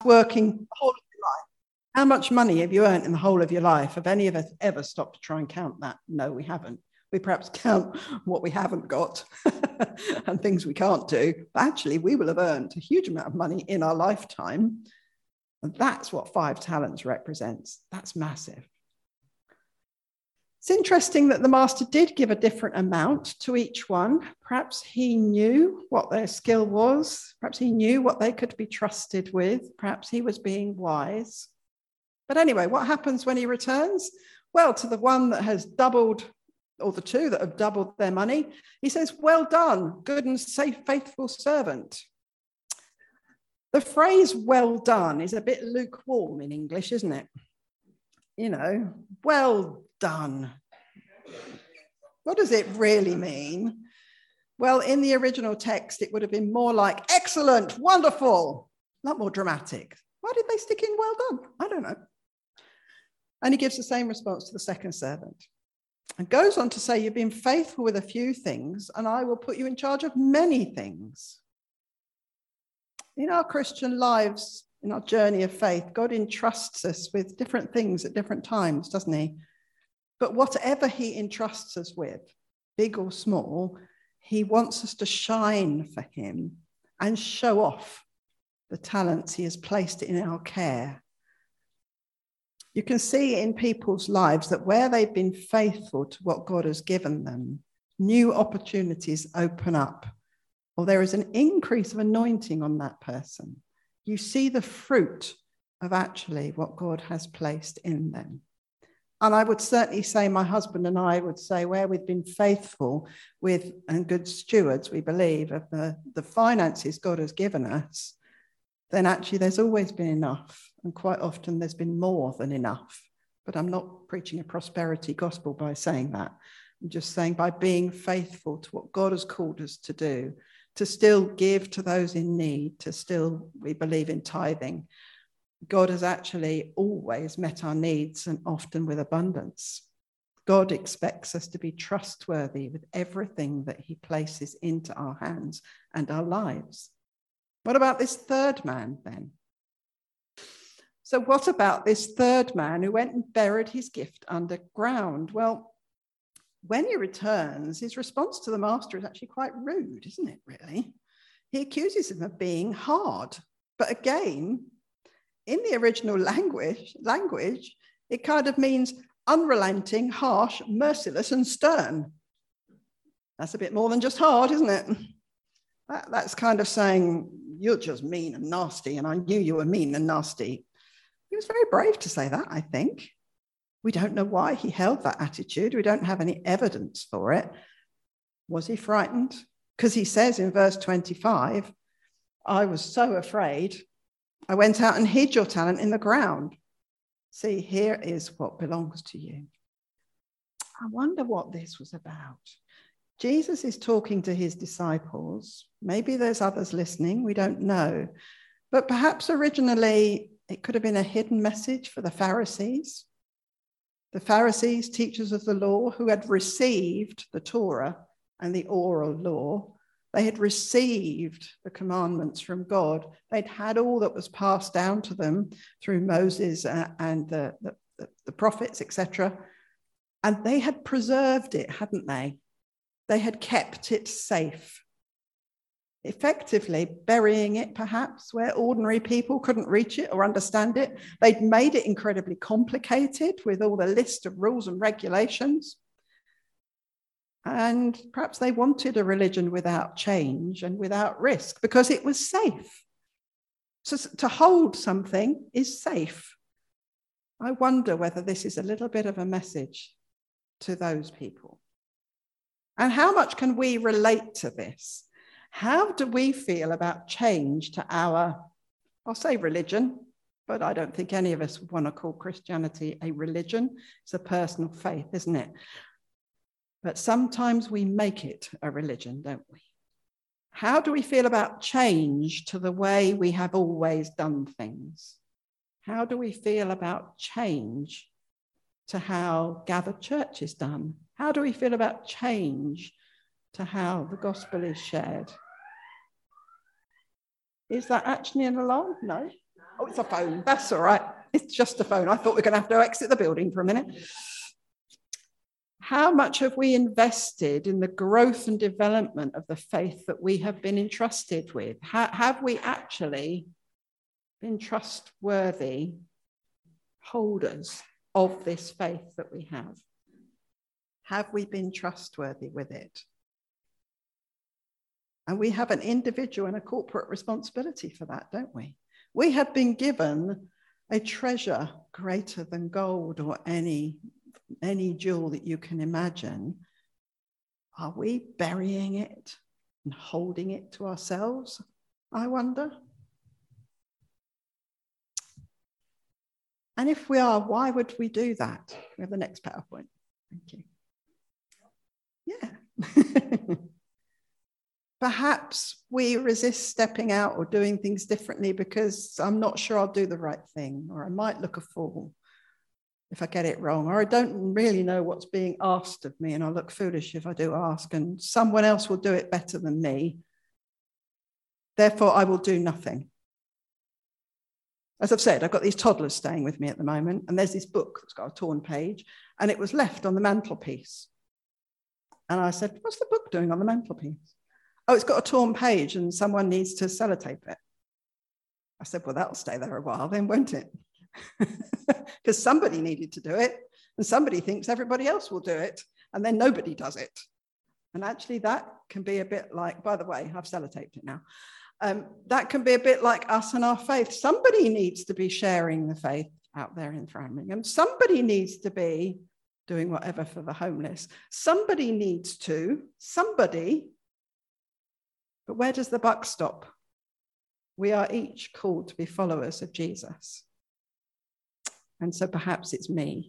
working the whole of your life. How much money have you earned in the whole of your life? Have any of us ever stopped to try and count that? No, we haven't. We perhaps count what we haven't got and things we can't do. But actually, we will have earned a huge amount of money in our lifetime. And that's what 5 talents represents. That's massive. It's interesting that the master did give a different amount to each one. Perhaps he knew what their skill was. Perhaps he knew what they could be trusted with. Perhaps he was being wise. But anyway, what happens when he returns? Well, to the one that has doubled, or the 2 that have doubled their money, he says, well done, good and safe, faithful servant. The phrase well done is a bit lukewarm in English, isn't it? You know, well done. What does it really mean? Well, in the original text, it would have been more like excellent, wonderful, a lot more dramatic. Why did they stick in well done? I don't know. And he gives the same response to the second servant. And goes on to say, you've been faithful with a few things, and I will put you in charge of many things. In our Christian lives, in our journey of faith, God entrusts us with different things at different times, doesn't he? But whatever he entrusts us with, big or small, he wants us to shine for him and show off the talents he has placed in our care. You can see in people's lives that where they've been faithful to what God has given them, new opportunities open up, or there is an increase of anointing on that person. You see the fruit of actually what God has placed in them. And I would certainly say, my husband and I would say, where we've been faithful with and good stewards, we believe, of the finances God has given us, then actually there's always been enough. And quite often there's been more than enough. But I'm not preaching a prosperity gospel by saying that. I'm just saying by being faithful to what God has called us to do, to still give to those in need, to still, we believe in tithing. God has actually always met our needs, and often with abundance. God expects us to be trustworthy with everything that he places into our hands and our lives. What about this third man then? So what about this third man who went and buried his gift underground? Well, when he returns, his response to the master is actually quite rude, isn't it, really? He accuses him of being hard. But again, in the original language, it kind of means unrelenting, harsh, merciless, and stern. That's a bit more than just hard, isn't it? That's kind of saying, you're just mean and nasty, and I knew you were mean and nasty. He was very brave to say that, I think. We don't know why he held that attitude. We don't have any evidence for it. Was he frightened? Because he says in verse 25, I was so afraid, I went out and hid your talent in the ground. See, here is what belongs to you. I wonder what this was about. Jesus is talking to his disciples. Maybe there's others listening. We don't know. But perhaps originally it could have been a hidden message for the Pharisees. The Pharisees, teachers of the law, who had received the Torah and the oral law. They had received the commandments from God. They'd had all that was passed down to them through Moses and the prophets, etc. And they had preserved it, hadn't they? They had kept it safe. Effectively burying it, perhaps, where ordinary people couldn't reach it or understand it. They'd made it incredibly complicated with all the list of rules and regulations. And perhaps they wanted a religion without change and without risk because it was safe. So to hold something is safe. I wonder whether this is a little bit of a message to those people. And how much can we relate to this? How do we feel about change to our, I'll say religion, but I don't think any of us would want to call Christianity a religion. It's a personal faith, isn't it? But sometimes we make it a religion, don't we? How do we feel about change to the way we have always done things? How do we feel about change to how gathered church is done? How do we feel about change to how the gospel is shared? Is that actually an alarm? No. Oh, it's a phone. That's all right. It's just a phone. I thought we were going to have to exit the building for a minute. How much have we invested in the growth and development of the faith that we have been entrusted with? Have we actually been trustworthy holders of this faith that we have? Have we been trustworthy with it? And we have an individual and a corporate responsibility for that, don't we? We have been given a treasure greater than gold or any jewel that you can imagine. Are we burying it and holding it to ourselves, I wonder? And if we are, why would we do that? We have the next PowerPoint. Thank you. Yeah. Perhaps we resist stepping out or doing things differently because I'm not sure I'll do the right thing, or I might look a fool if I get it wrong, or I don't really know what's being asked of me and I'll look foolish if I do ask, and someone else will do it better than me. Therefore, I will do nothing. As I've said, I've got these toddlers staying with me at the moment, and there's this book that's got a torn page, and it was left on the mantelpiece. And I said, what's the book doing on the mantelpiece? Oh, it's got a torn page and someone needs to sellotape it. I said, well, that'll stay there a while then, won't it? Because somebody needed to do it, and somebody thinks everybody else will do it, and then nobody does it. And actually that can be a bit like, by the way, I've sellotaped it now. That can be a bit like us and our faith. Somebody needs to be sharing the faith out there in Framlingham. Somebody needs to be doing whatever for the homeless. Somebody needs to, but where does the buck stop? We are each called to be followers of Jesus. And so perhaps it's me.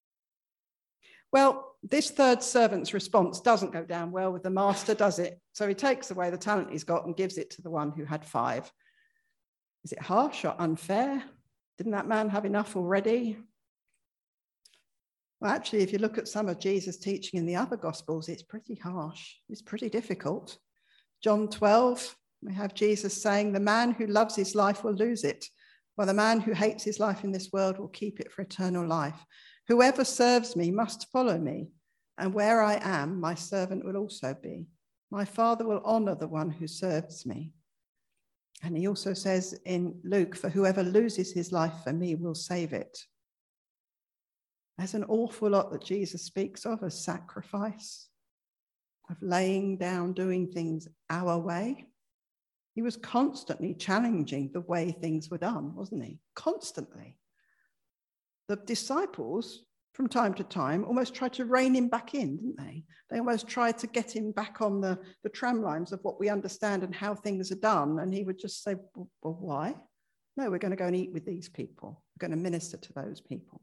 Well, this third servant's response doesn't go down well with the master, does it? So he takes away the talent he's got and gives it to the one who had 5. Is it harsh or unfair? Didn't that man have enough already? Well, actually, if you look at some of Jesus' teaching in the other Gospels, it's pretty harsh. It's pretty difficult. John 12, we have Jesus saying, the man who loves his life will lose it, while the man who hates his life in this world will keep it for eternal life. Whoever serves me must follow me, and where I am, my servant will also be. My Father will honor the one who serves me. And he also says in Luke, for whoever loses his life for me will save it. There's an awful lot that Jesus speaks of as sacrifice, of laying down, doing things our way. He was constantly challenging the way things were done, wasn't he? Constantly. The disciples, from time to time, almost tried to rein him back in, didn't they? They almost tried to get him back on the tram lines of what we understand and how things are done. And he would just say, well, why? No, we're going to go and eat with these people. We're going to minister to those people.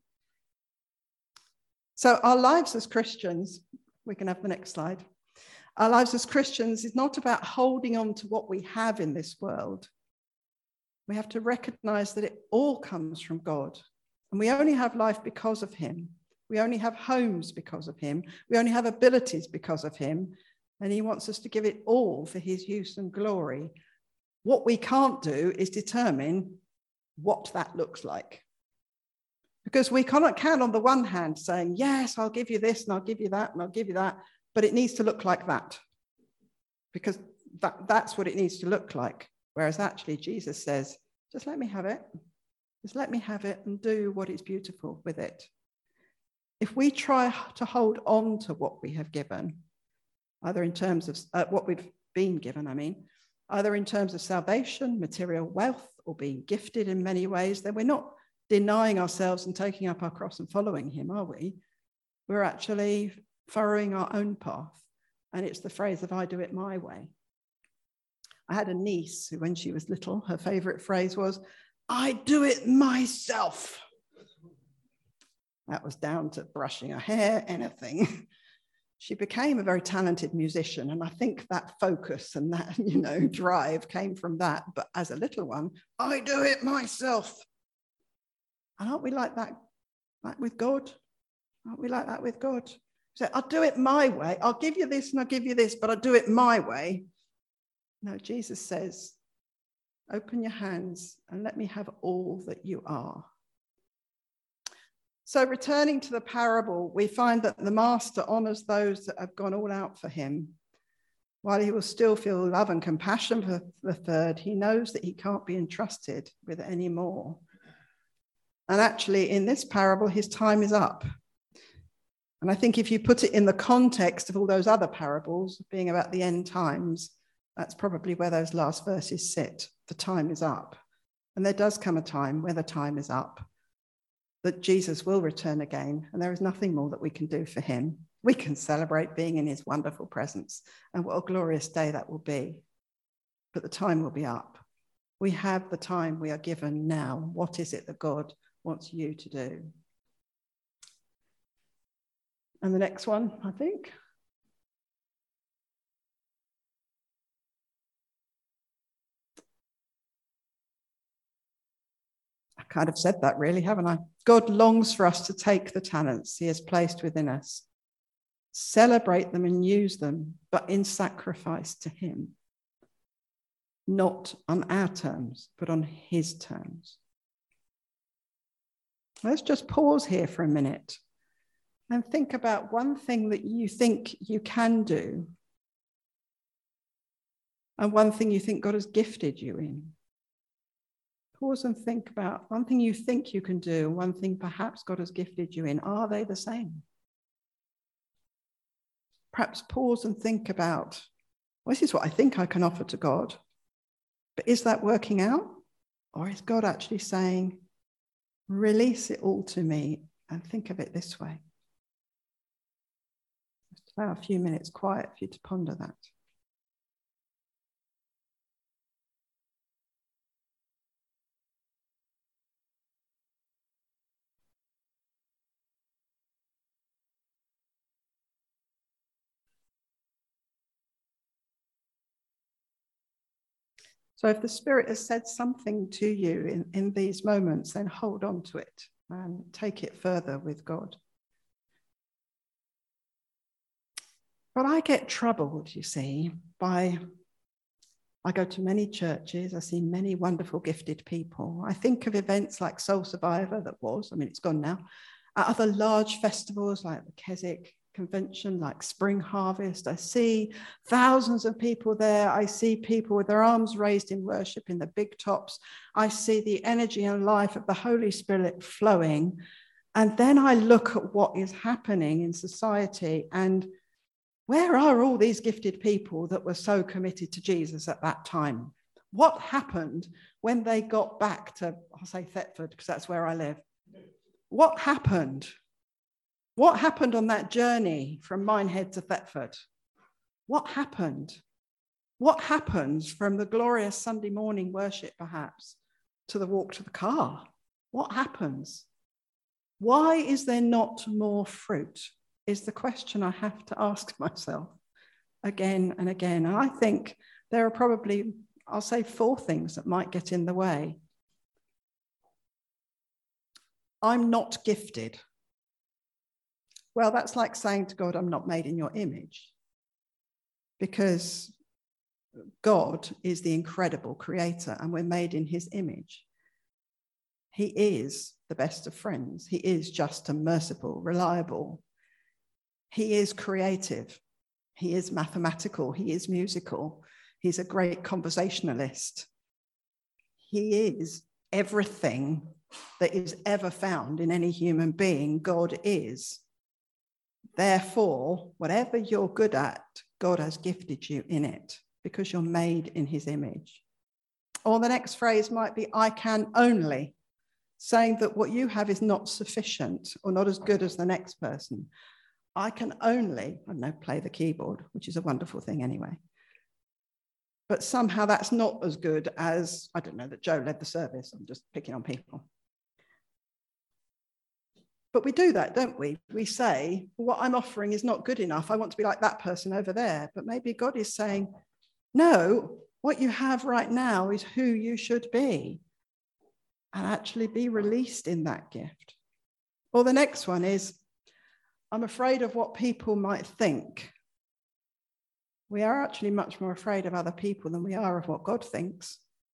So our lives as Christians, we can have the next slide. Our lives as Christians is not about holding on to what we have in this world. We have to recognize that it all comes from God. And we only have life because of him. We only have homes because of him. We only have abilities because of him. And he wants us to give it all for his use and glory. What we can't do is determine what that looks like. Because we cannot count on the one hand saying, yes, I'll give you this and I'll give you that and I'll give you that. But it needs to look like that. Because that's what it needs to look like. Whereas actually Jesus says, just let me have it. Just let me have it and do what is beautiful with it. If we try to hold on to what we have given, either in terms of what we've been given, either in terms of salvation, material wealth, or being gifted in many ways, then we're not denying ourselves and taking up our cross and following him, are we? We're actually furrowing our own path. And it's the phrase of I do it my way. I had a niece who, when she was little, her favorite phrase was, I do it myself. That was down to brushing her hair, anything. She became a very talented musician. And I think that focus and that, drive came from that. But as a little one, I do it myself. And aren't we like that with God? Aren't we like that with God? So I'll do it my way. I'll give you this and I'll give you this, but I'll do it my way. No, Jesus says, Open your hands and let me have all that you are. So returning to the parable, we find that the master honors those that have gone all out for him. While he will still feel love and compassion for the third, he knows that he can't be entrusted with any more. And actually, in this parable, his time is up. And I think if you put it in the context of all those other parables being about the end times, that's probably where those last verses sit. The time is up. And there does come a time where the time is up, that Jesus will return again, and there is nothing more that we can do for him. We can celebrate being in his wonderful presence, and what a glorious day that will be. But the time will be up. We have the time we are given now. What is it that God wants you to do? And the next one, I think. I kind of said that really, haven't I? God longs for us to take the talents he has placed within us, celebrate them and use them, but in sacrifice to him. Not on our terms, but on his terms. Let's just pause here for a minute and think about one thing that you think you can do and one thing you think God has gifted you in. Pause and think about one thing you think you can do, one thing perhaps God has gifted you in. Are they the same? Perhaps pause and think about, well, this is what I think I can offer to God, but is that working out? Or is God actually saying, release it all to me and think of it this way? Just allow a few minutes quiet for you to ponder that. So if the Spirit has said something to you in these moments, then hold on to it and take it further with God. But I get troubled, you see, I go to many churches, I see many wonderful gifted people. I think of events like Soul Survivor it's gone now, at other large festivals like the Keswick Convention, like Spring Harvest. I see thousands of people there. I see people with their arms raised in worship in the big tops. I see the energy and life of the Holy Spirit flowing. And then I look at what is happening in society, and where are all these gifted people that were so committed to Jesus at that time? What happened when they got back to, I'll say Thetford, because that's where I live. What happened? What happened on that journey from Minehead to Thetford? What happened? What happens from the glorious Sunday morning worship, perhaps, to the walk to the car? What happens? Why is there not more fruit? Is the question I have to ask myself again and again. And I think there are probably, I'll say, 4 things that might get in the way. I'm not gifted. Well, that's like saying to God, I'm not made in your image. Because God is the incredible creator and we're made in his image. He is the best of friends. He is just and merciful, reliable. He is creative. He is mathematical. He is musical. He's a great conversationalist. He is everything that is ever found in any human being. God is. Therefore, whatever you're good at, God has gifted you in it because you're made in his image. Or the next phrase might be, I can only, saying that what you have is not sufficient or not as good as the next person. I can only, I don't know, play the keyboard, which is a wonderful thing anyway. But somehow that's not as good as, I don't know, that Joe led the service. I'm just picking on people. But we do that, don't we? We say, well, what I'm offering is not good enough. I want to be like that person over there. But maybe God is saying, no, what you have right now is who you should be and actually be released in that gift. Or the next one is, I'm afraid of what people might think. We are actually much more afraid of other people than we are of what God thinks.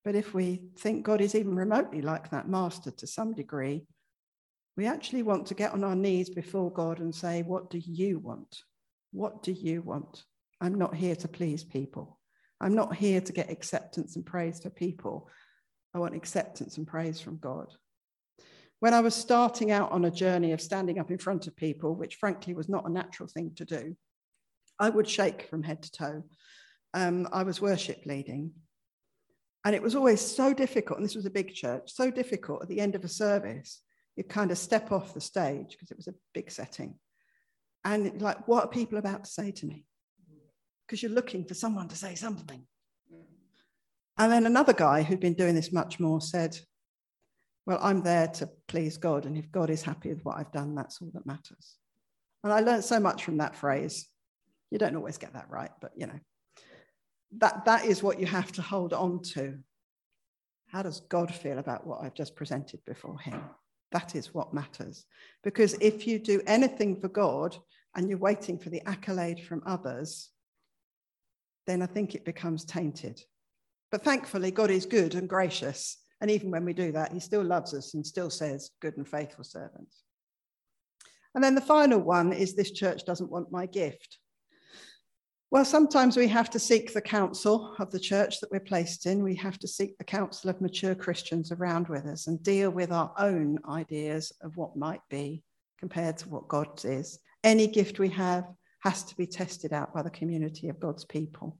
But if we think God is even remotely like that master to some degree, we actually want to get on our knees before God and say, what do you want? What do you want? I'm not here to please people. I'm not here to get acceptance and praise for people. I want acceptance and praise from God. When I was starting out on a journey of standing up in front of people, which frankly was not a natural thing to do, I would shake from head to toe. I was worship leading. And it was always so difficult, and this was a big church, so difficult at the end of a service, you'd kind of step off the stage because it was a big setting. And like, what are people about to say to me? Because you're looking for someone to say something. And then another guy who'd been doing this much more said, well, I'm there to please God. And if God is happy with what I've done, that's all that matters. And I learned so much from that phrase. You don't always get that right, but you know, that is what you have to hold on to. How does God feel about what I've just presented before him? That is what matters. Because if you do anything for God and you're waiting for the accolade from others, then I think it becomes tainted. But thankfully, God is good and gracious. And even when we do that, he still loves us and still says, good and faithful servants. And then the final one is, this church doesn't want my gift. Well, sometimes we have to seek the counsel of the church that we're placed in. We have to seek the counsel of mature Christians around with us and deal with our own ideas of what might be compared to what God's is. Any gift we have has to be tested out by the community of God's people.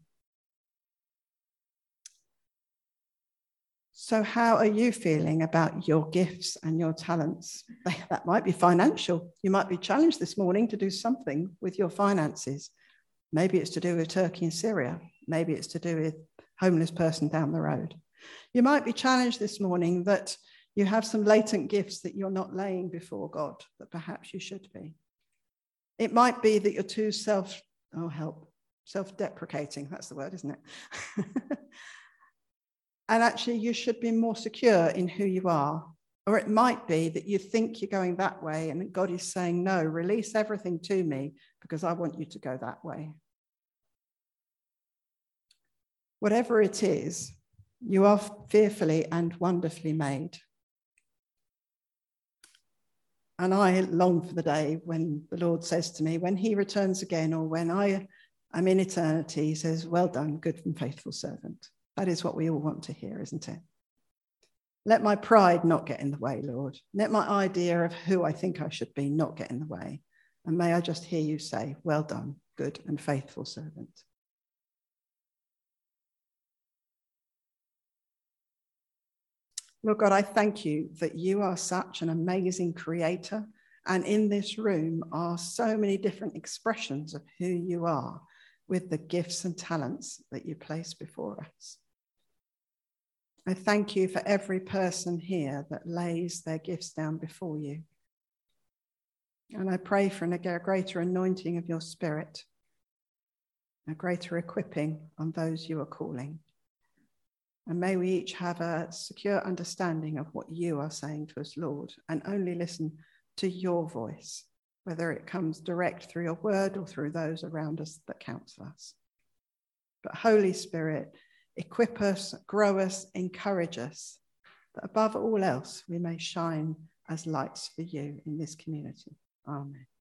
So how are you feeling about your gifts and your talents? That might be financial. You might be challenged this morning to do something with your finances. Maybe it's to do with Turkey and Syria. Maybe it's to do with homeless person down the road. You might be challenged this morning that you have some latent gifts that you're not laying before God, that perhaps you should be. It might be that you're too self-deprecating. That's the word, isn't it? And actually, you should be more secure in who you are. Or it might be that you think you're going that way and God is saying, no, release everything to me because I want you to go that way. Whatever it is, you are fearfully and wonderfully made. And I long for the day when the Lord says to me, when he returns again, or when I am in eternity, he says, well done, good and faithful servant. That is what we all want to hear, isn't it? Let my pride not get in the way, Lord. Let my idea of who I think I should be not get in the way. And may I just hear you say, well done, good and faithful servant. Lord God, I thank you that you are such an amazing creator. And in this room are so many different expressions of who you are with the gifts and talents that you place before us. I thank you for every person here that lays their gifts down before you. And I pray for a greater anointing of your spirit, a greater equipping on those you are calling. And may we each have a secure understanding of what you are saying to us, Lord, and only listen to your voice, whether it comes direct through your word or through those around us that counsel us. But Holy Spirit, equip us, grow us, encourage us, that above all else we may shine as lights for you in this community. Amen.